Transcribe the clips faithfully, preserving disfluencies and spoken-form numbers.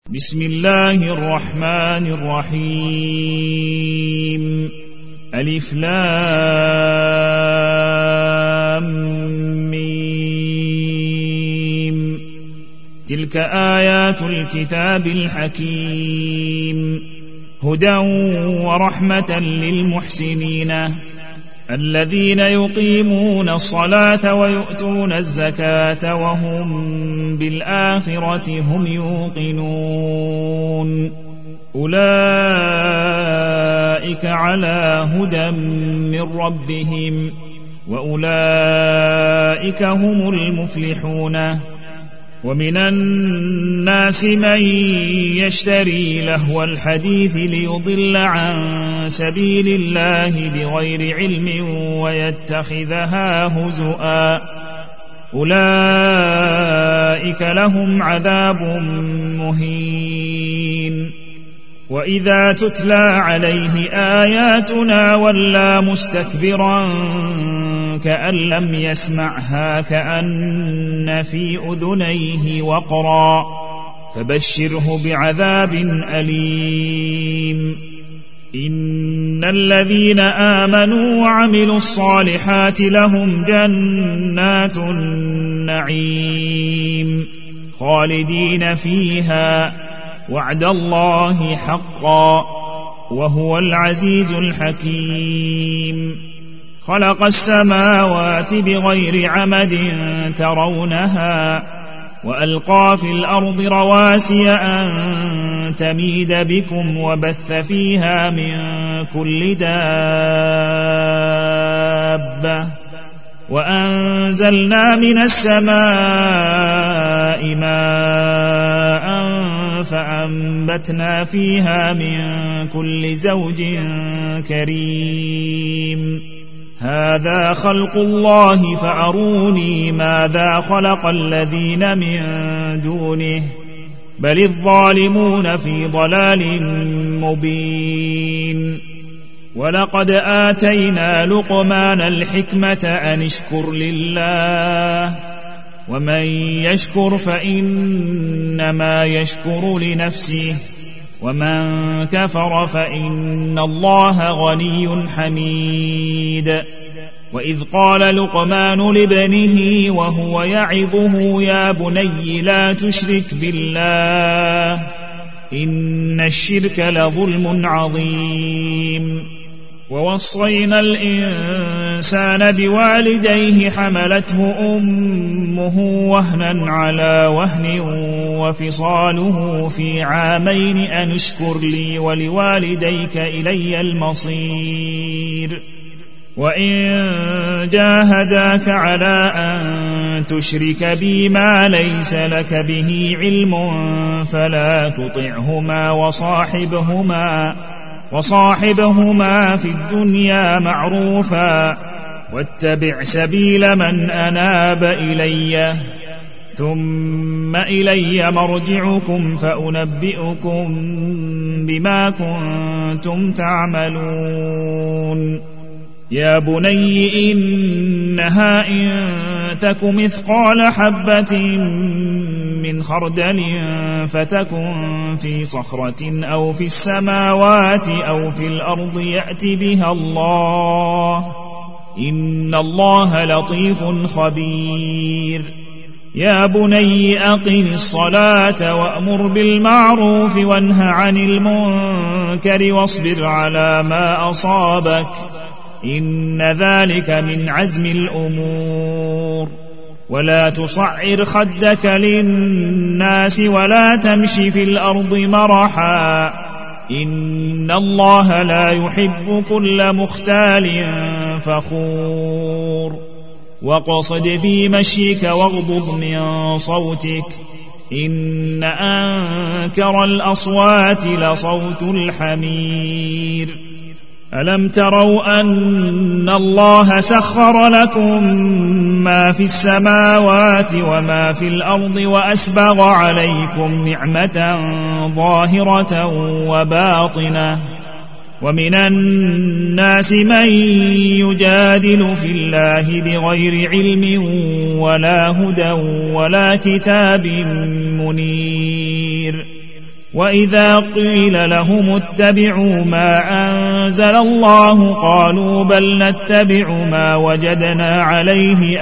بسم الله الرحمن الرحيم. ألف لام ميم. تلك آيات الكتاب الحكيم، هدى ورحمة للمحسنين الذين يقيمون الصلاة ويؤتون الزكاة وهم بالآخرة هم يوقنون. أولئك على هدى من ربهم وأولئك هم المفلحون. ومن الناس من يشتري لهو الحديث ليضل عن سبيل الله بغير علم ويتخذها هزؤا، أولئك لهم عذاب مهين. وإذا تتلى عليه آياتنا ولى مستكبرا كأن لم يسمعها كأن في أذنيه وقرا، فبشره بعذاب أليم. إن الذين آمنوا وعملوا الصالحات لهم جنات النعيم خالدين فيها، وعد الله حقا، وهو العزيز الحكيم. خلق السماوات بغير عمد ترونها، وألقى في الأرض رواسي أن تميد بكم، وبث فيها من كل دابة، وأنزلنا من السماء ماء فأنبتنا فيها من كل زوج كريم. هذا خلق الله فأروني ماذا خلق الذين من دونه، بل الظالمون في ضلال مبين. ولقد آتينا لقمان الحكمة أن اشكر لله، ومن يشكر فإنما يشكر لنفسه، ومن كفر فإن الله غني حميد. وإذ قال لقمان لابنه وهو يعظه يا بني لا تشرك بالله إن الشرك لظلم عظيم. ووصينا الإنسان بوالديه حملته أمه وهنا على وهن وفصاله في عامين أن اشكر لي ولوالديك إلي المصير. وإن جاهداك على أن تشرك بي ما ليس لك به علم فلا تطعهما وصاحبهما وصاحبهما في الدنيا معروفا، واتبع سبيل من أناب إلي، ثم إلي مرجعكم فأنبئكم بما كنتم تعملون. يا بني إنها إن تك مثقال حبة من خردل فتكن في صخرة أو في السماوات أو في الأرض يأت بها الله، إن الله لطيف خبير. يا بني أقم الصلاة وأمر بالمعروف وانه عن المنكر واصبر على ما أصابك، إن ذلك من عزم الأمور. ولا تصعر خدك للناس ولا تمشي في الأرض مرحا، إن الله لا يحب كل مختال فخور. واقصد في مشيك واغضض من صوتك، إن أنكر الأصوات لصوت الحمير. ألم تروا أن الله سخر لكم ما في السماوات وما في الأرض وأسبغ عليكم نعمة ظاهرة وباطنة، ومن الناس من يجادل في الله بغير علم ولا هدى ولا كتاب منير وإذا قيل لهم اتبعوا ما أنزل الله قالوا بل نتبع ما وجدنا عليه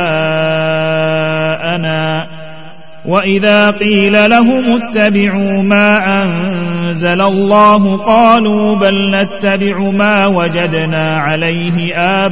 آباءنا وإذا قيل لهم اتبعوا ما أنزل الله قالوا بل نتبع ما وجدنا عليه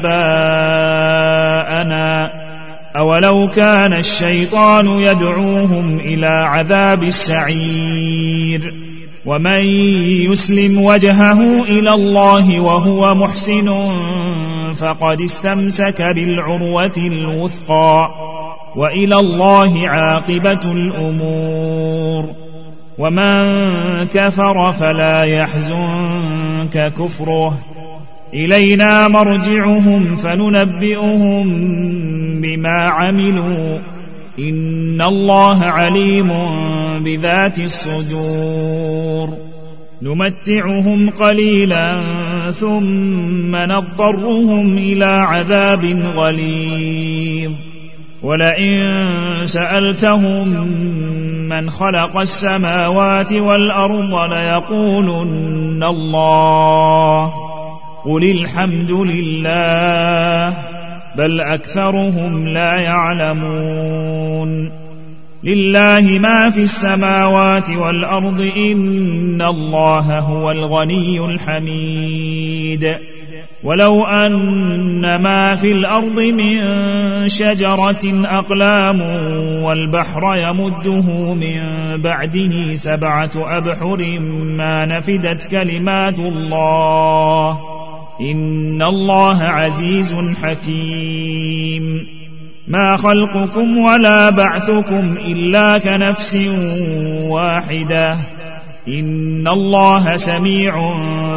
آباءنا أولو كان الشيطان يدعوهم إلى عذاب السعير ومن يسلم وجهه إلى الله وهو محسن فقد استمسك بالعروة الوثقى وإلى الله عاقبة الأمور ومن كفر فلا يحزنك كفره إلينا مرجعهم فننبئهم بما عملوا إن الله عليم بذات الصدور نمتعهم قليلا ثم نضطرهم إلى عذاب غليظ ولئن سألتهم من خلق السماوات والأرض ليقولن الله قل الحمد لله بل أكثرهم لا يعلمون لله ما في السماوات والأرض إن الله هو الغني الحميد ولو أن ما في الأرض من شجرة أقلام والبحر يمده من بعده سبعة أبحر ما نفدت كلمات الله إن الله عزيز حكيم ما خلقكم ولا بعثكم إلا كنفس واحدة إن الله سميع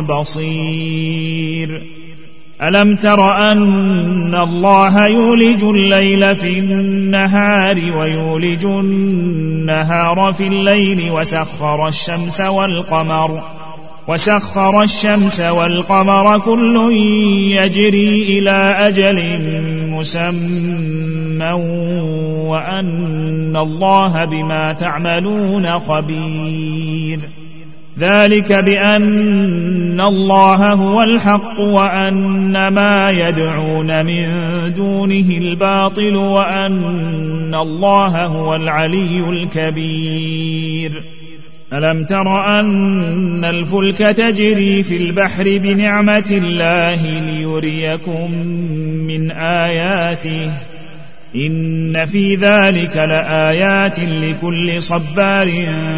بصير ألم تر أن الله يولج الليل في النهار ويولج النهار في الليل وسخر الشمس والقمر وسخر الشمس والقمر كل يجري إلى أجل مسمى وأن الله بما تعملون خبير ذلك بأن الله هو الحق وأن ما يدعون من دونه الباطل وأن الله هو العلي الكبير ألم تر أن الفلك تجري في البحر بنعمة الله ليريكم من آياته إن في ذلك لآيات لكل صبار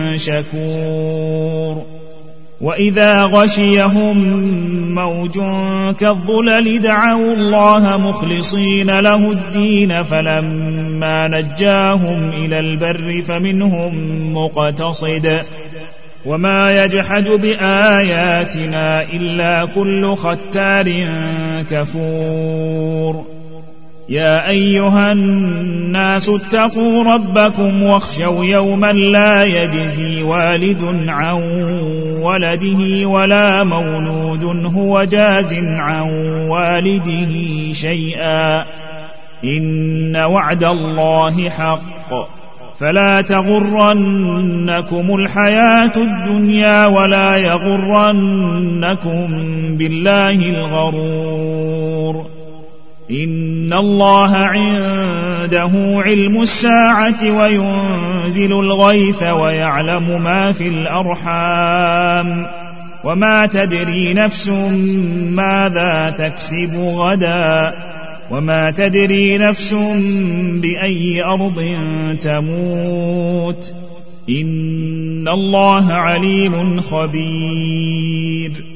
شكور وإذا غشيهم موج كالظلل دعوا الله مخلصين له الدين فلما نجاهم إلى البر فمنهم مقتصد وما يجحد بآياتنا إلا كل ختار كفور يا أيها الناس اتقوا ربكم واخشوا يوما لا يجزي والد عن ولده ولا مولود هو جاز عن والده شيئا إن وعد الله حق فلا تغرنكم الحياة الدنيا ولا يغرنكم بالله الغرور إن الله عنده علم الساعة وينزل الغيث ويعلم ما في الأرحام وما تدري نفس ماذا تكسب غدا وما تدري نفس بأي أرض تموت إن الله عليم خبير